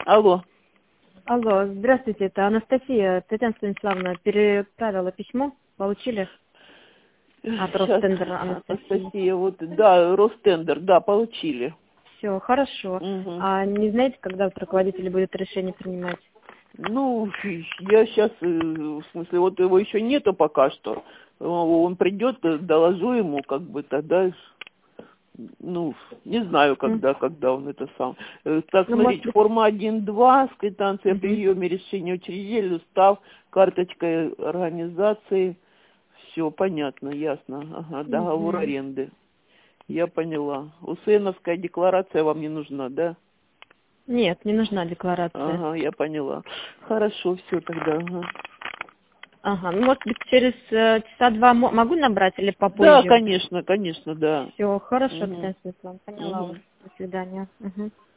Алло. Алло, здравствуйте, это Анастасия. Татьяна Станиславовна переправила письмо, получили от Сейчас, Ростендера Анастасии. Анастасия, вот, да, Ростендер, да, получили. Все, хорошо. Мгм. А не знаете, когда вот руководитель будет решение принимать? Ну, я сейчас, в смысле, вот его еще нету пока что. Он придет, доложу ему, как бы тогда, ну, не знаю, М. когда он это сам. Так, Ну, может смотрите, быть... форма 1.2 с квитанцией о Мгм. приеме решения учредителя, устав, карточкой организации. Все понятно, ясно. Ага, договор Мгм. аренды. Я поняла. УСНовская декларация вам не нужна, да? Нет, не нужна декларация. Ага, я поняла. Хорошо, все тогда. Ага. Ага, ну, может быть, через часа два могу набрать или Да, попозже? конечно, конечно, да. Все, хорошо, Угу. Татьяна Станиславовна, поняла вас. Угу. До свидания. Мгм.